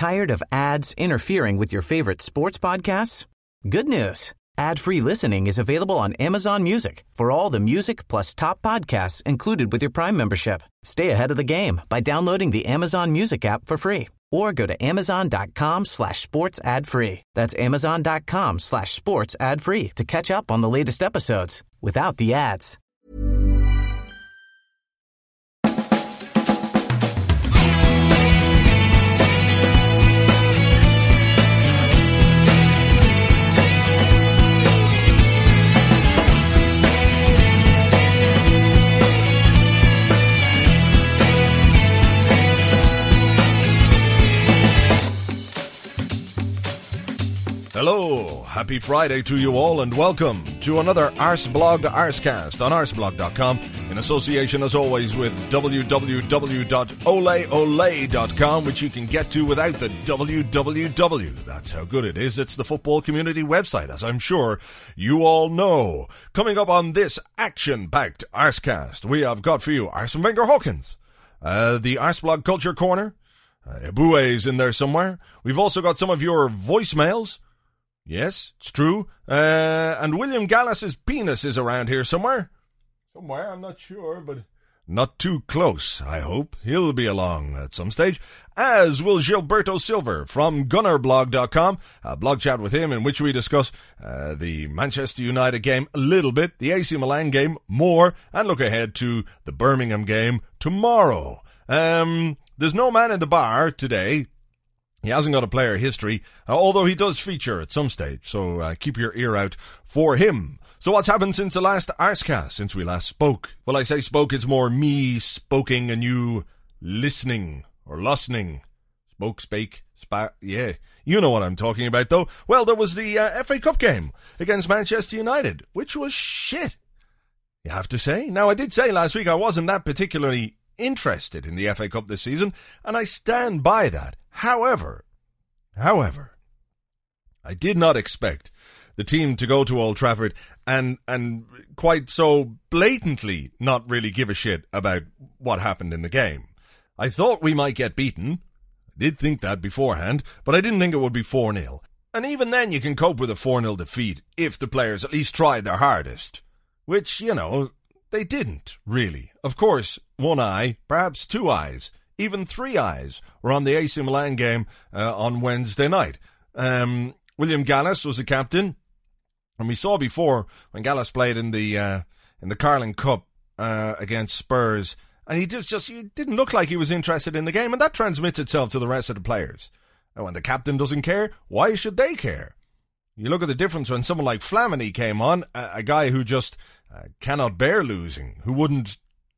Tired of ads interfering with your favorite sports podcasts? Good news. Ad-free listening is available on Amazon Music for all the music plus top podcasts included with your Prime membership. Stay ahead of the game by downloading the Amazon Music app for free or go to amazon.com/sports ad free. That's amazon.com/sports ad free to catch up on the latest episodes without the ads. Hello, happy Friday to you all and welcome to another Arsblog Arscast on arsblog.com in association as always with www.oleole.com, which you can get to without the www. That's how good it is. It's the football community website, as I'm sure you all know. Coming up on this action-packed Arscast, we have got for you Arsene Wenger Hawkins, the Arsblog Culture Corner, Ebue's in there somewhere. We've also got some of your voicemails. Yes, it's true. And William Gallas's penis is around here somewhere. Somewhere, I'm not sure, but not too close, I hope. He'll be along at some stage, as will Gilberto Silver from gunnerblog.com. A blog chat with him in which we discuss the Manchester United game a little bit, the AC Milan game more, and look ahead to the Birmingham game tomorrow. There's no man in the bar today. He hasn't got a player history, although he does feature at some stage, so keep your ear out for him. So what's happened since the last Arscast, since we last spoke? Well, I say spoke, it's more me spoking and you listening, or listening. Spoke, spake, yeah. You know what I'm talking about, though. Well, there was the FA Cup game against Manchester United, which was shit, you have to say. Now, I did say last week I wasn't that particularly interested in the FA Cup this season, and I stand by that. However, I did not expect the team to go to Old Trafford and quite so blatantly not really give a shit about what happened in the game. I thought we might get beaten. I did think that beforehand, but I didn't think it would be 4-0. And even then you can cope with a 4-0 defeat if the players at least tried their hardest. Which, you know, they didn't, really. Of course, one eye, perhaps two eyes, even three eyes were on the AC Milan game on Wednesday night. William Gallas was the captain, and we saw before when Gallas played in the Carling Cup against Spurs, and he didn't look like he was interested in the game, and that transmits itself to the rest of the players. And when the captain doesn't care, why should they care? You look at the difference when someone like Flamini came on, a guy who just cannot bear losing, who wouldn't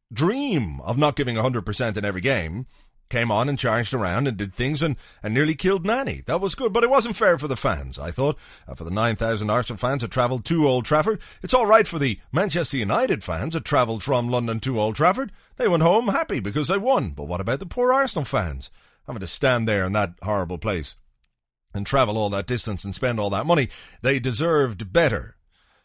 dream of not giving 100% in every game, came on and charged around and did things and nearly killed Nani. That was good, but it wasn't fair for the fans, I thought. For the 9,000 Arsenal fans that travelled to Old Trafford. It's all right for the Manchester United fans that travelled from London to Old Trafford. They went home happy because they won. But what about the poor Arsenal fans having to stand there in that horrible place and travel all that distance and spend all that money? They deserved better.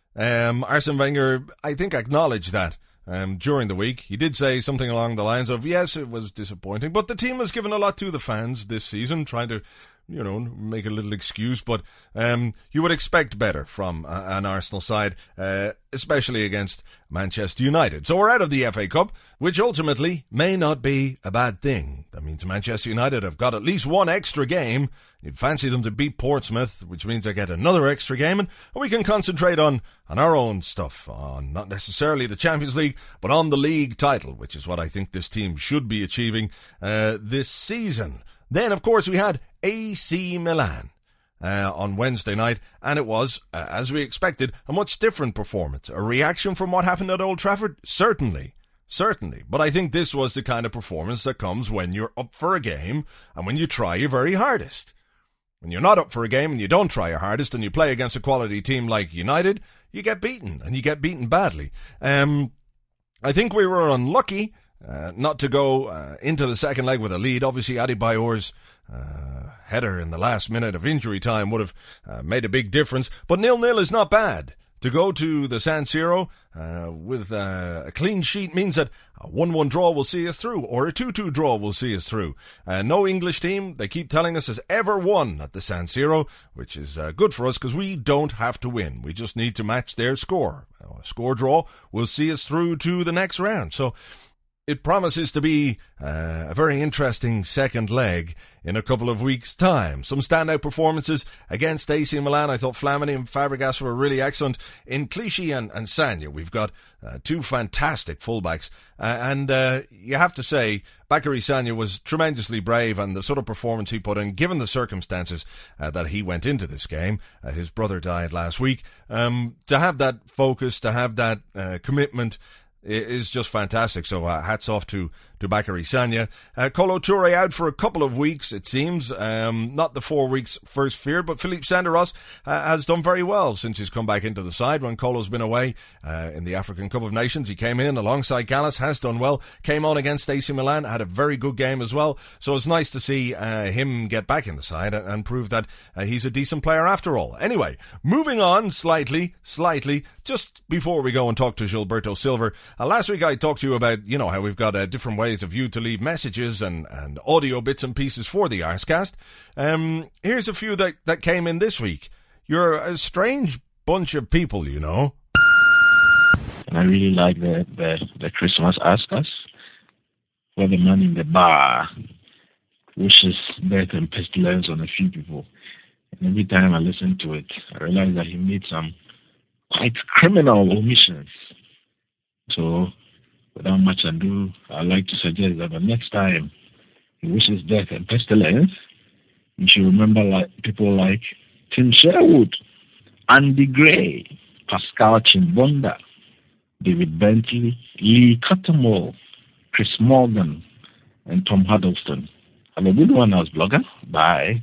Arsene Wenger, I think, acknowledged that. During the week, he did say something along the lines of, yes, it was disappointing, but the team has given a lot to the fans this season, trying to, you know, make a little excuse, but you would expect better from an Arsenal side, especially against Manchester United. So we're out of the FA Cup, which ultimately may not be a bad thing. That means Manchester United have got at least one extra game. You'd fancy them to beat Portsmouth, which means they get another extra game, and we can concentrate on our own stuff, on not necessarily the Champions League, but on the league title, which is what I think this team should be achieving this season. Then, of course, we had AC Milan on Wednesday night, and it was, as we expected, a much different performance. A reaction from what happened at Old Trafford? Certainly. But I think this was the kind of performance that comes when you're up for a game and when you try your very hardest. When you're not up for a game and you don't try your hardest and you play against a quality team like United, you get beaten, and you get beaten badly. I think we were unlucky not to go into the second leg with a lead. Obviously, Adebayor's header in the last minute of injury time would have made a big difference. But 0-0 is not bad. To go to the San Siro with a clean sheet means that a 1-1 draw will see us through, or a 2-2 draw will see us through. No English team, they keep telling us, has ever won at the San Siro, which is good for us because we don't have to win. We just need to match their score. A score draw will see us through to the next round. So it promises to be a very interesting second leg in a couple of weeks' time. Some standout performances against AC Milan. I thought Flamini and Fabregas were really excellent. In Clichy and Sagna, we've got two fantastic fullbacks. And you have to say, Bacary Sagna was tremendously brave, and the sort of performance he put in, given the circumstances that he went into this game. His brother died last week. To have that focus, to have that commitment, is just fantastic. So hats off to Bacary Sagna. Kolo Touré out for a couple of weeks, it seems. Not the 4 weeks first feared, but Philippe Sandaros has done very well since he's come back into the side when Kolo's been away in the African Cup of Nations. He came in alongside Gallas, has done well, came on against AC Milan, had a very good game as well. So it's nice to see him get back in the side and prove that he's a decent player after all. Anyway, moving on slightly, just before we go and talk to Gilberto Silva. Last week I talked to you about, how we've got different ways of you to leave messages and audio bits and pieces for the Arscast. Here's a few that came in this week. You're a strange bunch of people, And I really like the Christmas Arscast, where the man in the bar wishes death and pestilence on a few people. And every time I listen to it, I realize that he made some quite criminal omissions. So, without much ado, I'd like to suggest that the next time he wishes death and pestilence, you should remember people like Tim Sherwood, Andy Gray, Pascal Chimbonda, David Bentley, Lee Cottonwall, Chris Morgan, and Tom Huddleston. Have a good one, Blogger. Bye.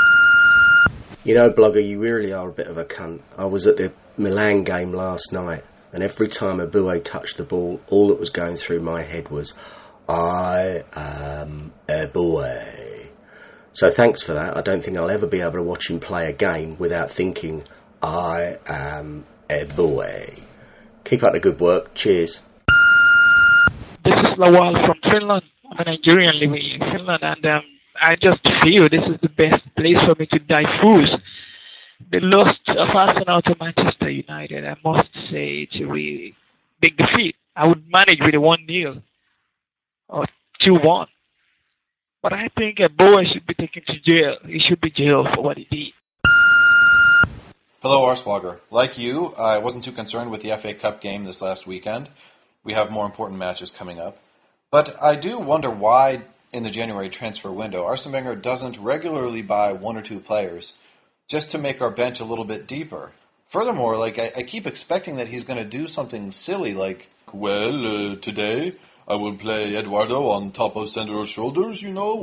Blogger, you really are a bit of a cunt. I was at the Milan game last night, and every time Abue touched the ball, all that was going through my head was, I am Abue. So thanks for that. I don't think I'll ever be able to watch him play a game without thinking, I am Abue. Keep up the good work. Cheers. This is Lawal from Finland. I'm a Nigerian living in Finland, and I just feel this is the best place for me to diffuse the loss of Arsenal to Manchester United. I must say it's a really big defeat. I would manage with a 1-0 or 2-1. But I think a boy should be taken to jail. He should be jailed for what he did. Hello, Arsblogger. Like you, I wasn't too concerned with the FA Cup game this last weekend. We have more important matches coming up. But I do wonder why, in the January transfer window, Arsene Wenger doesn't regularly buy 1 or 2 players just to make our bench a little bit deeper. Furthermore, I keep expecting that he's going to do something silly like, today I will play Eduardo on top of Sandaro's shoulders,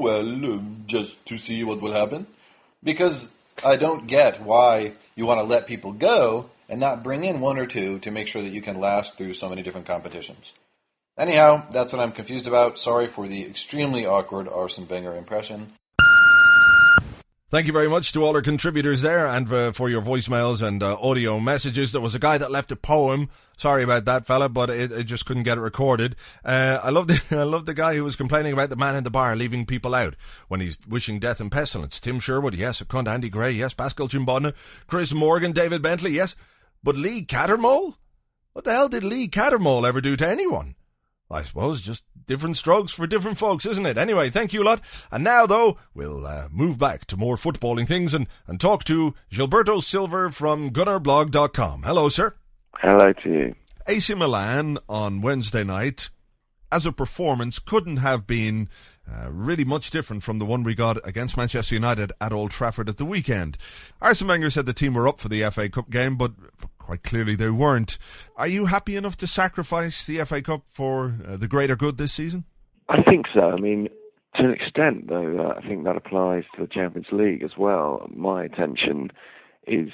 just to see what will happen. Because I don't get why you want to let people go and not bring in 1 or 2 to make sure that you can last through so many different competitions. Anyhow, that's what I'm confused about. Sorry for the extremely awkward Arsene Wenger impression. Thank you very much to all our contributors there and for your voicemails and audio messages. There was a guy that left a poem. Sorry about that, fella, but it just couldn't get it recorded. I love the guy who was complaining about the man in the bar leaving people out when he's wishing death and pestilence. Tim Sherwood, yes. A cunt, Andy Gray, yes. Pascal Chimbonda, Chris Morgan, David Bentley, yes. But Lee Cattermole? What the hell did Lee Cattermole ever do to anyone? I suppose just different strokes for different folks, isn't it? Anyway, thank you a lot. And now, though, we'll move back to more footballing things and talk to Gilberto Silva from GunnerBlog.com. Hello, sir. Hello to you. AC Milan on Wednesday night, as a performance, couldn't have been really much different from the one we got against Manchester United at Old Trafford at the weekend. Arsene Wenger said the team were up for the FA Cup game, but quite clearly they weren't. Are you happy enough to sacrifice the FA Cup for the greater good this season? I think so. I mean, to an extent, though, I think that applies to the Champions League as well. My attention is,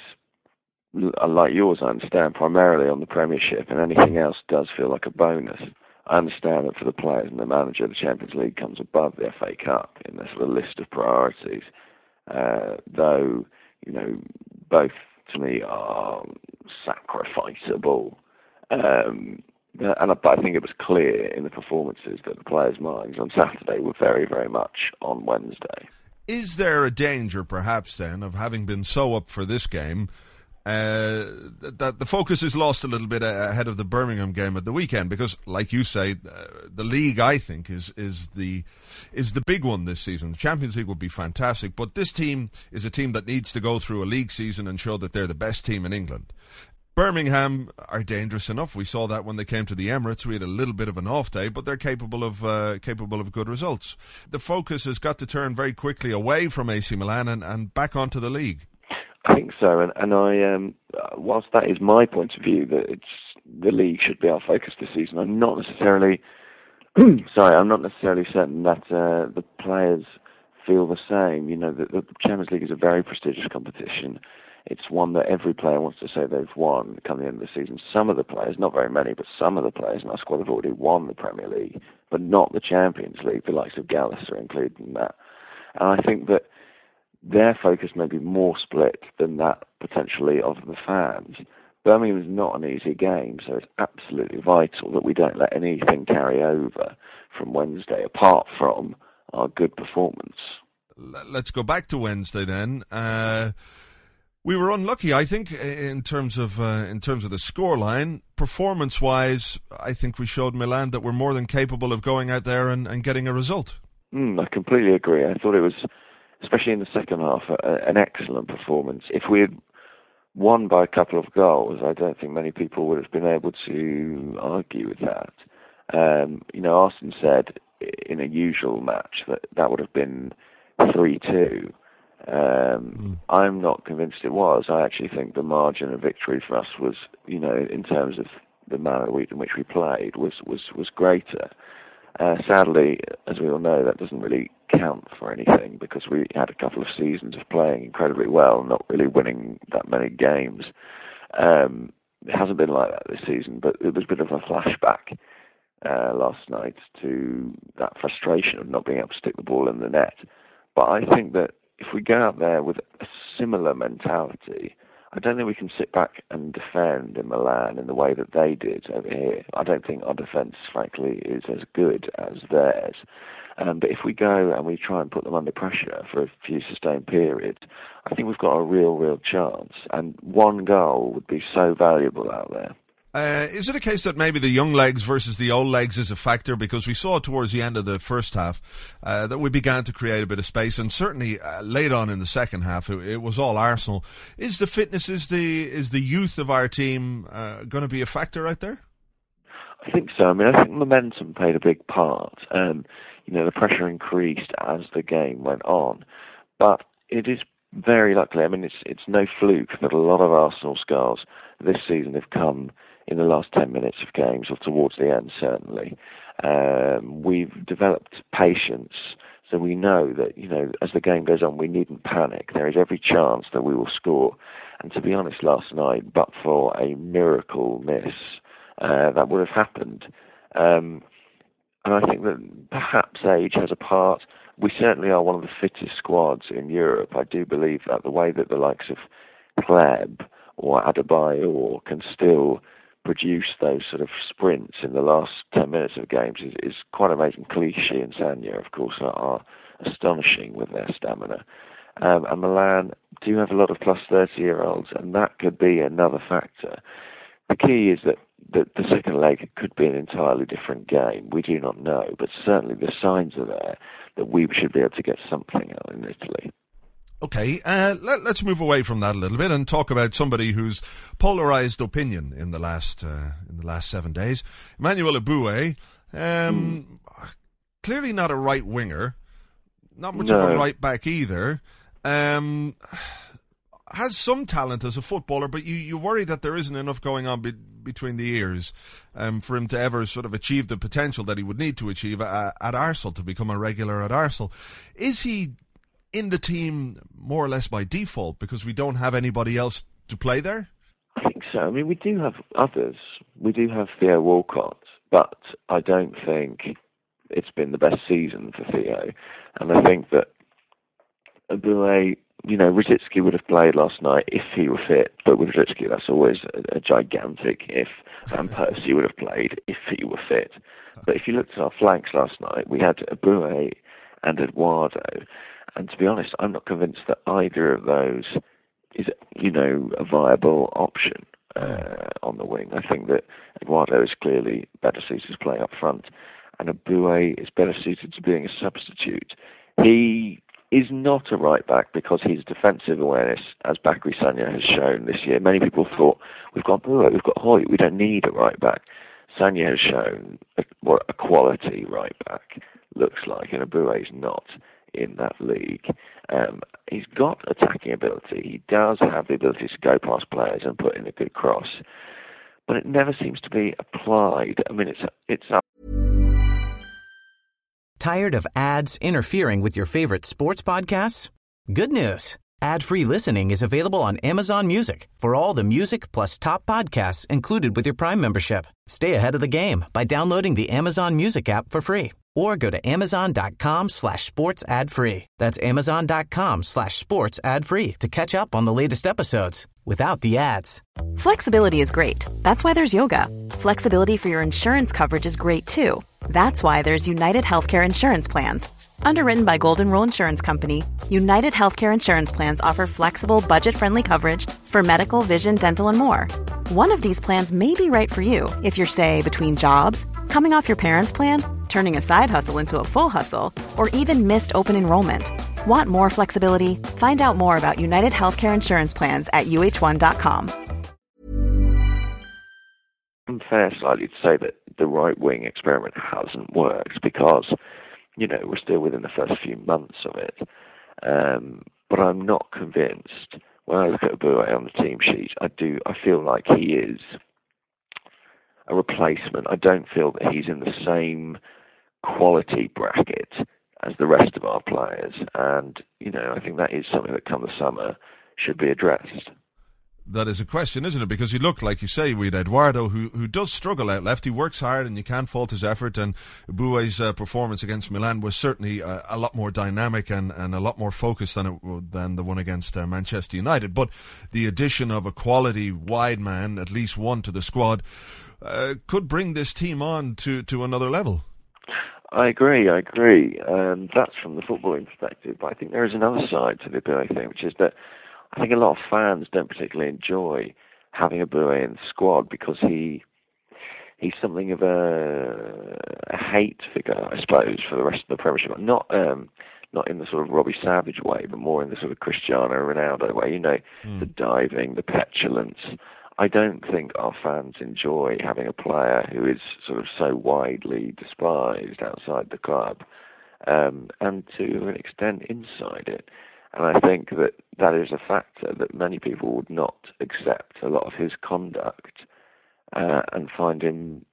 like yours, I understand, primarily on the Premiership, and anything else does feel like a bonus. I understand that for the players and the manager, the Champions League comes above the FA Cup in the sort of list of priorities. Though, both to me are sacrificeable. But I think it was clear in the performances that the players' minds on Saturday were very, very much on Wednesday. Is there a danger, perhaps, then, of having been so up for this game, that the focus is lost a little bit ahead of the Birmingham game at the weekend? Because, like you say, the league, I think, is the big one this season. The Champions League would be fantastic, but this team is a team that needs to go through a league season and show that they're the best team in England. Birmingham are dangerous enough. We saw that when they came to the Emirates. We had a little bit of an off day, but they're capable of good results. The focus has got to turn very quickly away from AC Milan and back onto the league. I think so, and I, whilst that is my point of view, that the league should be our focus this season, I'm not necessarily certain that the players feel the same. You know, the Champions League is a very prestigious competition. It's one that every player wants to say they've won come the end of the season. Some of the players, not very many, but some of the players in our squad have already won the Premier League, but not the Champions League. The likes of Gallus are included in that. And I think that their focus may be more split than that potentially of the fans. Birmingham is not an easy game, so it's absolutely vital that we don't let anything carry over from Wednesday apart from our good performance. Let's go back to Wednesday then. We were unlucky, I think, in terms of the scoreline. Performance-wise, I think we showed Milan that we're more than capable of going out there and getting a result. I completely agree. I thought it was, especially in the second half, an excellent performance. If we had won by a couple of goals, I don't think many people would have been able to argue with that. Arsene said in a usual match that would have been 3-2. I'm not convinced it was. I actually think the margin of victory for us was, in terms of the manner in which we played, was greater. Sadly, as we all know, that doesn't really count for anything because we had a couple of seasons of playing incredibly well and not really winning that many games. It hasn't been like that this season, but it was a bit of a flashback last night to that frustration of not being able to stick the ball in the net. But I think that if we go out there with a similar mentality, I don't think we can sit back and defend in Milan in the way that they did over here. I don't think our defence, frankly, is as good as theirs. But if we go and we try and put them under pressure for a few sustained periods, I think we've got a real chance. And one goal would be so valuable out there. Is it a case that maybe the young legs versus the old legs is a factor? Because we saw towards the end of the first half that we began to create a bit of space, and certainly late on in the second half, it was all Arsenal. Is the fitness, is the youth of our team going to be a factor right there? I think so. I mean, I think momentum played a big part. The pressure increased as the game went on, but it is very luckily. I mean, it's no fluke that a lot of Arsenal scores this season have come in the last 10 minutes of games, or towards the end, certainly. We've developed patience, so we know that, as the game goes on, we needn't panic. There is every chance that we will score. And to be honest, last night, but for a miracle miss, that would have happened. And I think that perhaps age has a part. We certainly are one of the fittest squads in Europe. I do believe that the way that the likes of Pleb or Adebayor can still produce those sort of sprints in the last 10 minutes of games is quite amazing. Clichy and Sagna, of course, are astonishing with their stamina. And Milan do have a lot of plus 30-year-olds, and that could be another factor. The key is that the second leg could be an entirely different game. We do not know, but certainly the signs are there that we should be able to get something out in Italy. Okay, let's move away from that a little bit and talk about somebody who's polarised opinion in the last 7 days. Emmanuel Eboué, clearly not a right winger, not much of a right back either. Has some talent as a footballer, but you worry that there isn't enough going on between the ears for him to ever sort of achieve the potential that he would need to achieve at Arsenal, to become a regular at Arsenal. Is he in the team more or less by default because we don't have anybody else to play there? I think so. I mean, we do have others. We do have Theo Walcott, but I don't think it's been the best season for Theo. And I think that Eboué Rosicky would have played last night if he were fit, but with Rosicky, that's always a gigantic if. Van Persie would have played if he were fit. But if you looked at our flanks last night, we had Aboué and Eduardo, and to be honest, I'm not convinced that either of those is, a viable option on the wing. I think that Eduardo is clearly better suited to playing up front, and Aboué is better suited to being a substitute. He is not a right-back because his defensive awareness, as Bakary Sagna has shown this year. Many people thought, we've got Aboué, we've got Hoyt, we don't need a right-back. Sagna has shown what a quality right-back looks like, and Aboué is not in that league. He's got attacking ability. He does have the ability to go past players and put in a good cross, but it never seems to be applied. I mean, it's up. Tired of ads interfering with your favorite sports podcasts? Good news. Ad-free listening is available on Amazon Music for all the music plus top podcasts included with your Prime membership. Stay ahead of the game by downloading the Amazon Music app for free or go to amazon.com/sports ad free. That's amazon.com/sports ad free to catch up on the latest episodes without the ads. Flexibility is great. That's why there's yoga. Flexibility for your insurance coverage is great too. That's why there's United Healthcare Insurance Plans. Underwritten by Golden Rule Insurance Company, United Healthcare Insurance Plans offer flexible, budget-friendly coverage for medical, vision, dental, and more. One of these plans may be right for you if you're, say, between jobs, coming off your parents' plan, turning a side hustle into a full hustle, or even missed open enrollment. Want more flexibility? Find out more about United Healthcare Insurance Plans at uh1.com. Unfair slightly to say that the right wing experiment hasn't worked because, we're still within the first few months of it. But I'm not convinced. When I look at Aboué on the team sheet, I feel like he is a replacement. I don't feel that he's in the same quality bracket as the rest of our players. And, I think that is something that come the summer should be addressed. That is a question, isn't it? Because he looked, like you say, with Eduardo, who does struggle out left. He works hard and you can't fault his effort. And Aboué's performance against Milan was certainly a lot more dynamic and a lot more focused than the one against Manchester United. But the addition of a quality wide man, at least one to the squad, could bring this team on to another level. I agree. That's from the footballing perspective. But I think there is another side to the Aboué thing, which is that I think a lot of fans don't particularly enjoy having Aboué in the squad because he's something of a hate figure, I suppose, for the rest of the Premiership. Not in the sort of Robbie Savage way, but more in the sort of Cristiano Ronaldo way. The diving, the petulance. I don't think our fans enjoy having a player who is sort of so widely despised outside the club, and to an extent inside it. And I think that is a factor that many people would not accept a lot of his conduct and find him,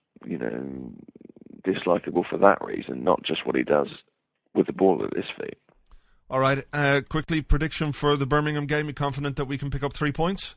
dislikable for that reason, not just what he does with the ball at his feet. All right, quickly, prediction for the Birmingham game. You confident that we can pick up 3 points?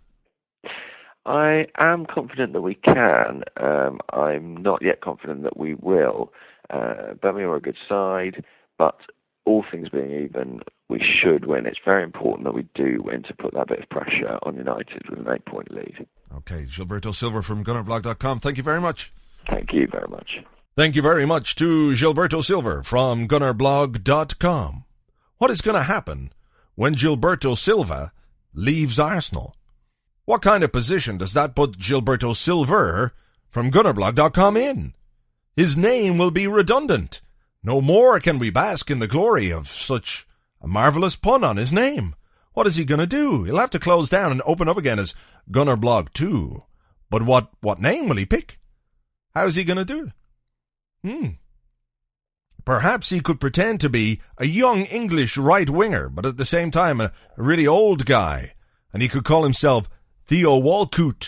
I am confident that we can. I'm not yet confident that we will. Birmingham are a good side, but all things being even, we should win. It's very important that we do win to put that bit of pressure on United with an 8-point lead. Okay, Gilberto Silva from GunnerBlog.com. Thank you very much. Thank you very much. Thank you very much to Gilberto Silva from GunnerBlog.com. What is going to happen when Gilberto Silva leaves Arsenal? What kind of position does that put Gilberto Silva from GunnerBlog.com in? His name will be redundant. No more can we bask in the glory of such a marvellous pun on his name. What is he going to do? He'll have to close down and open up again as Gunnerblog 2. But what name will he pick? How is he going to do it? Perhaps he could pretend to be a young English right-winger, but at the same time a really old guy. And he could call himself Theo Walcott.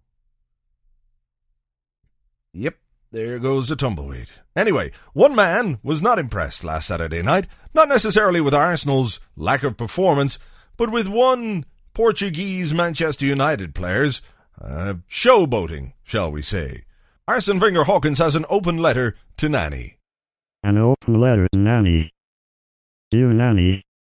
Yep. There goes a tumbleweed. Anyway, one man was not impressed last Saturday night, not necessarily with Arsenal's lack of performance, but with one Portuguese Manchester United player's showboating, shall we say. Arsene Wenger Hawkins has an open letter to Nani. An open letter to Nani. Dear Nani,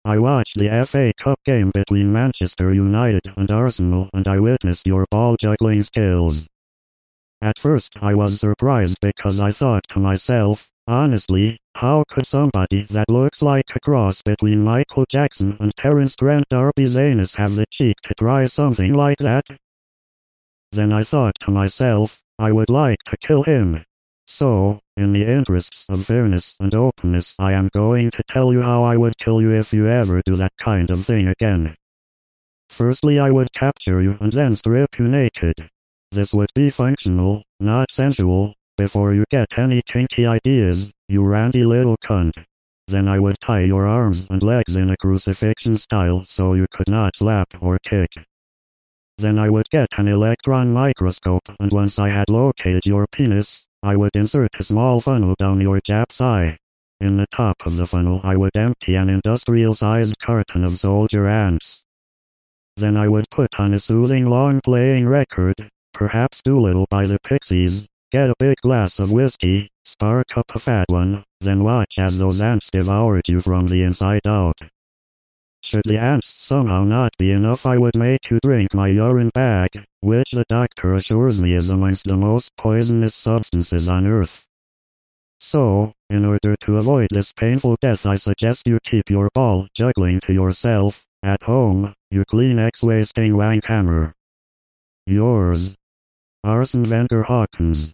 I watched the FA Cup game between Manchester United and Arsenal and I witnessed your ball juggling skills. At first I was surprised because I thought to myself, honestly, how could somebody that looks like a cross between Michael Jackson and Terence Trent D'Arby-Zanis have the cheek to try something like that? Then I thought to myself, I would like to kill him. So, in the interests of fairness and openness, I am going to tell you how I would kill you if you ever do that kind of thing again. Firstly, I would capture you and then strip you naked. This would be functional, not sensual. Before you get any kinky ideas, you randy little cunt. Then I would tie your arms and legs in a crucifixion style so you could not slap or kick. Then I would get an electron microscope and once I had located your penis, I would insert a small funnel down your jap's eye. In the top of the funnel I would empty an industrial-sized carton of soldier ants. Then I would put on a soothing long-playing record, perhaps Doolittle by the Pixies, get a big glass of whiskey, spark up a fat one, then watch as those ants devoured you from the inside out. Should the ants somehow not be enough, I would make you drink my urine bag, which the doctor assures me is amongst the most poisonous substances on Earth. So, in order to avoid this painful death, I suggest you keep your ball juggling to yourself, at home, you Kleenex wasting wank hammer. Yours, Arsene Wenger Hawkins.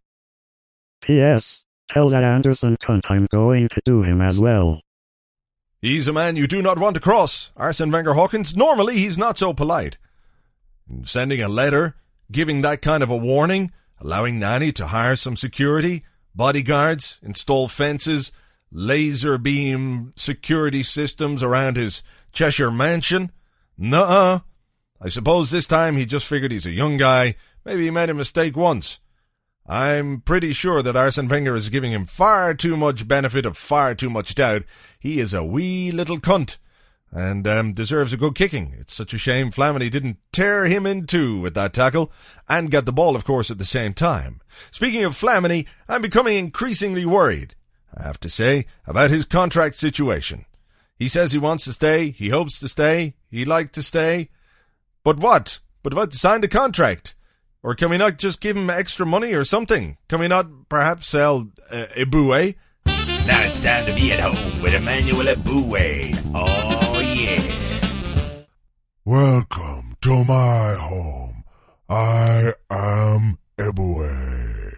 P.S. Tell that Anderson cunt I'm going to do him as well. He's a man you do not want to cross, Arsene Wenger Hawkins. Normally he's not so polite. Sending a letter, giving that kind of a warning, allowing Nanny to hire some security, bodyguards, install fences, laser beam security systems around his Cheshire mansion. Nuh-uh. I suppose this time he just figured he's a young guy. Maybe he made a mistake once. I'm pretty sure that Arsene Wenger is giving him far too much benefit of far too much doubt. He is a wee little cunt, and deserves a good kicking. It's such a shame Flamini didn't tear him in two with that tackle, and get the ball, of course, at the same time. Speaking of Flamini, I'm becoming increasingly worried, I have to say, about his contract situation. He says he wants to stay, he hopes to stay, he'd like to stay. But what? But about to sign the contract? Or can we not just give him extra money or something? Can we not perhaps sell Eboué? Now it's time to be at home with Emmanuel Eboué. Oh, yeah. Welcome to my home. I am Eboué.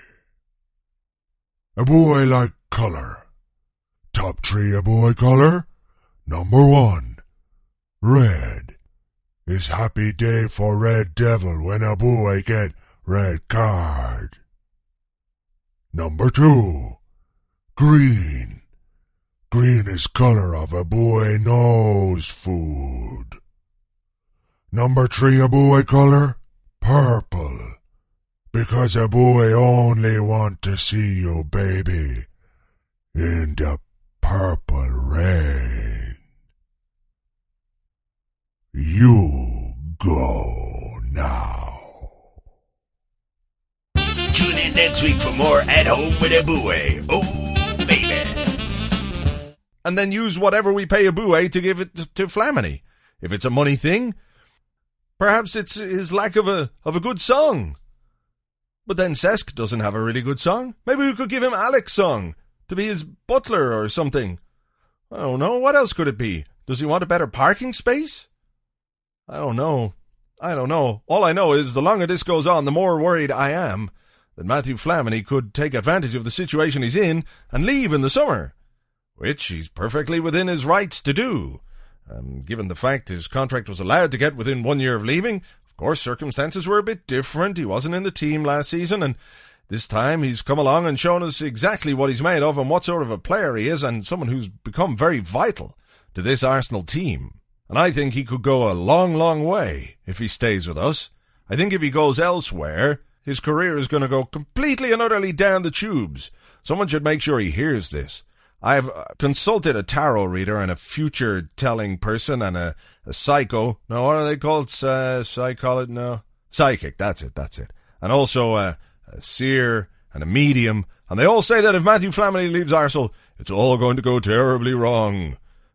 Eboué like color. Top 3 Eboué color. Number 1, red. It's happy day for Red Devil when Eboué get red card. Number 2, green. Green is color of Eboué nose food. Number 3 Eboué color, purple. Because Eboué only want to see you, baby, in the purple rain. You go now. Tune in next week for more At Home with Eboué. Oh, baby. And then use whatever we pay Eboué to give it to Flamini. If it's a money thing, perhaps it's his lack of a good song. But then Cesc doesn't have a really good song. Maybe we could give him Alex's song to be his butler or something. I don't know. What else could it be? Does he want a better parking space? I don't know. All I know is the longer this goes on, the more worried I am that Matthew Flamini could take advantage of the situation he's in and leave in the summer, which he's perfectly within his rights to do. Given the fact his contract was allowed to get within 1 year of leaving, of course circumstances were a bit different. He wasn't in the team last season, and this time he's come along and shown us exactly what he's made of and what sort of a player he is, and someone who's become very vital to this Arsenal team. And I think he could go a long, long way if he stays with us. I think if he goes elsewhere, his career is going to go completely and utterly down the tubes. Someone should make sure he hears this. I've consulted a tarot reader and a future-telling person and a psycho. No, what are they called? Psychology? No. Psychic, that's it. And also a seer and a medium. And they all say that if Matthew Flamini leaves Arsenal, it's all going to go terribly wrong.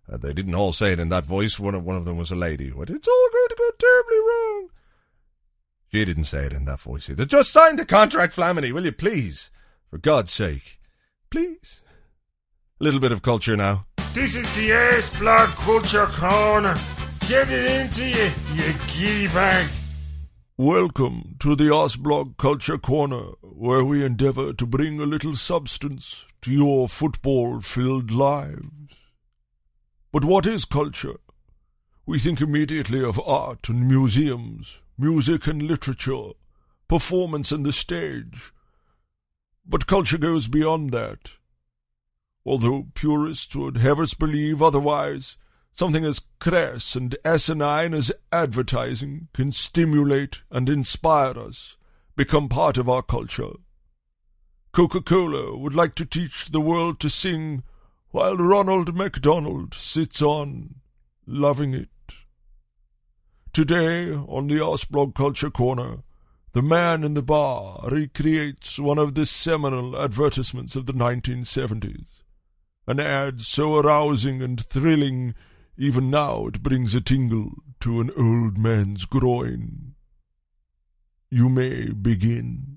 They didn't all say it in that voice. One of them was a lady who went, "It's all going to go terribly wrong." She didn't say it in that voice either. Just sign the contract, Flamini, will you, please? For God's sake. Please. A little bit of culture now. This is the Arse Blog Culture Corner. Get it into you, you giddy bag. Welcome to the Osblog Culture Corner, where we endeavour to bring a little substance to your football-filled lives. But what is culture? We think immediately of art and museums, music and literature, performance and the stage. But culture goes beyond that. Although purists would have us believe otherwise, something as crass and asinine as advertising can stimulate and inspire us, become part of our culture. Coca-Cola would like to teach the world to sing while Ronald McDonald sits on, loving it. Today, on the Osblog Culture Corner, the man in the bar recreates one of the seminal advertisements of the 1970s. An ad so arousing and thrilling, even now it brings a tingle to an old man's groin. You may begin.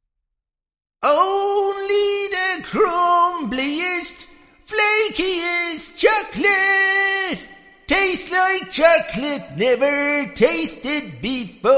Only the crumbliest, flakiest chocolate tastes like chocolate never tasted before.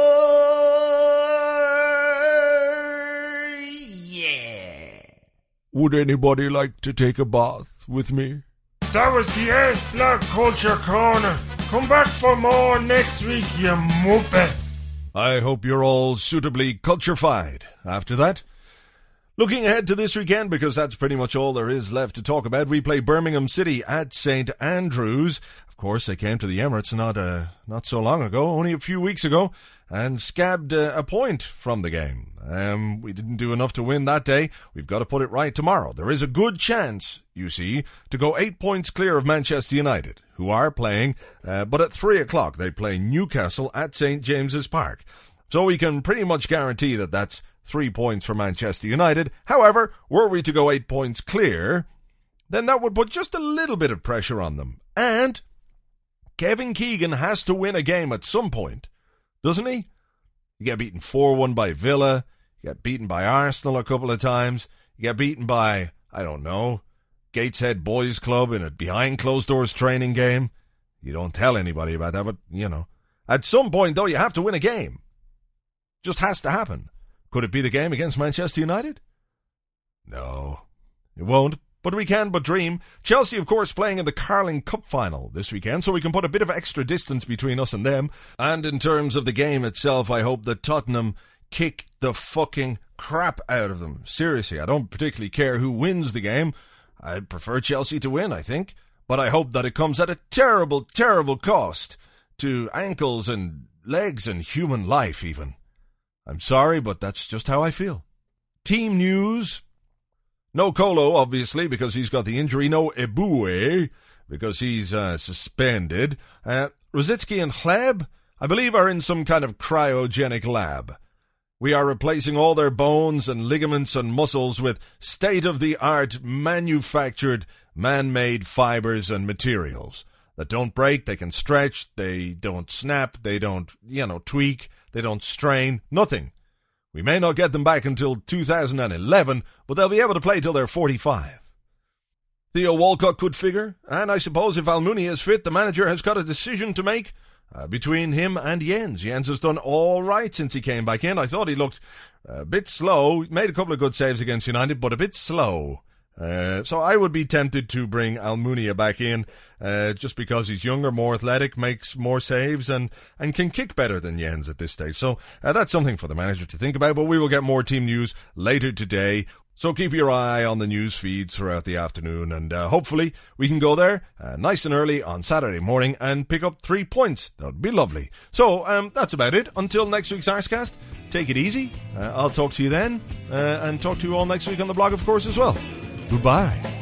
Yeah. Would anybody like to take a bath with me? That was the Arse Blog Culture Corner. Come back for more next week, you muppet. I hope you're all suitably culture-fied after that. Looking ahead to this weekend, because that's pretty much all there is left to talk about, we play Birmingham City at St Andrews. Of course, they came to the Emirates not so long ago, only a few weeks ago, and scabbed a point from the game. We didn't do enough to win that day. We've got to put it right tomorrow. There is a good chance, you see, to go 8 points clear of Manchester United, who are playing, but at 3 o'clock they play Newcastle at St James's Park. So we can pretty much guarantee that that's 3 points for Manchester United. However, were we to go 8 points clear, then that would put just a little bit of pressure on them. And Kevin Keegan has to win a game at some point, doesn't he? You get beaten 4-1 by Villa, you get beaten by Arsenal a couple of times, you get beaten by, I don't know, Gateshead Boys Club in a behind-closed-doors training game. You don't tell anybody about that, but, you know. At some point, though, you have to win a game. Just has to happen. Could it be the game against Manchester United? No, it won't. But we can but dream. Chelsea, of course, playing in the Carling Cup final this weekend, so we can put a bit of extra distance between us and them. And in terms of the game itself, I hope that Tottenham kick the fucking crap out of them. Seriously, I don't particularly care who wins the game. I'd prefer Chelsea to win, I think. But I hope that it comes at a terrible, terrible cost to ankles and legs and human life, even. I'm sorry, but that's just how I feel. Team news. No Kolo, obviously, because he's got the injury. No Eboué, because he's suspended. Rosicky and Hleb, I believe, are in some kind of cryogenic lab. We are replacing all their bones and ligaments and muscles with state-of-the-art manufactured man-made fibers and materials that don't break, they can stretch, they don't snap, they don't, tweak, they don't strain, nothing. We may not get them back until 2011, but they'll be able to play till they're 45. Theo Walcott could figure, and I suppose if Almunia is fit, the manager has got a decision to make between him and Jens. Jens has done all right since he came back in. I thought he looked a bit slow. He made a couple of good saves against United, but a bit slow. So I would be tempted to bring Almunia back in just because he's younger, more athletic, makes more saves and can kick better than Jens at this stage. So that's something for the manager to think about, but we will get more team news later today. So keep your eye on the news feeds throughout the afternoon and hopefully we can go there nice and early on Saturday morning and pick up 3 points. That would be lovely. So that's about it. Until next week's Arscast, take it easy. I'll talk to you then and talk to you all next week on the blog, of course, as well. Goodbye.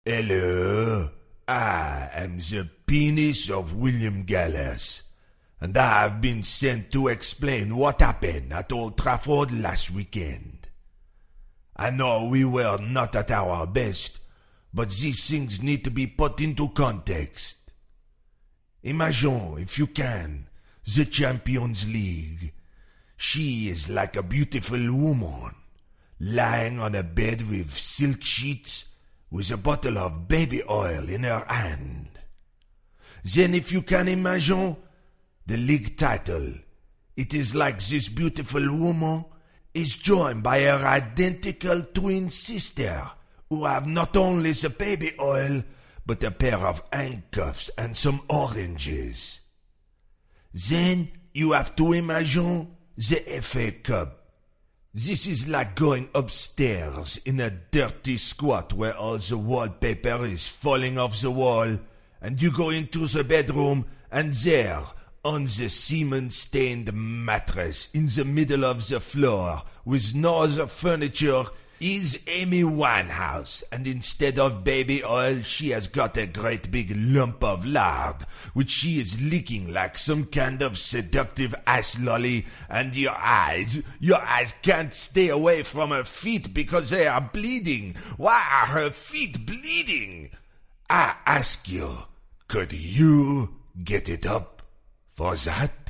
Hello, I am the penis of William Gallas, and I have been sent to explain what happened at Old Trafford last weekend. I know we were not at our best, but these things need to be put into context. Imagine, if you can, the Champions League. She is like a beautiful woman, lying on a bed with silk sheets, with a bottle of baby oil in her hand. Then if you can imagine the league title, it is like this beautiful woman is joined by her identical twin sister, who have not only the baby oil, but a pair of handcuffs and some oranges. Then you have to imagine the FA Cup. This is like going upstairs in a dirty squat where all the wallpaper is falling off the wall, and you go into the bedroom, and there, on the cement-stained mattress in the middle of the floor, with no other furniture, is Amy Winehouse, and instead of baby oil, she has got a great big lump of lard, which she is licking like some kind of seductive ass lolly, and your eyes can't stay away from her feet because they are bleeding. Why are her feet bleeding? I ask you, could you get it up for that?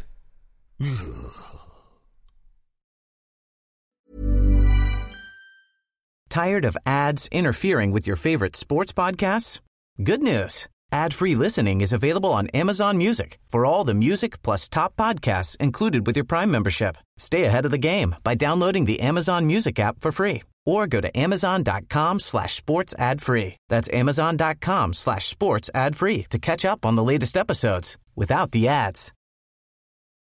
Tired of ads interfering with your favorite sports podcasts? Good news. Ad-free listening is available on Amazon Music for all the music plus top podcasts included with your Prime membership. Stay ahead of the game by downloading the Amazon Music app for free or go to amazon.com/sports ad free. That's amazon.com/sports ad free to catch up on the latest episodes without the ads.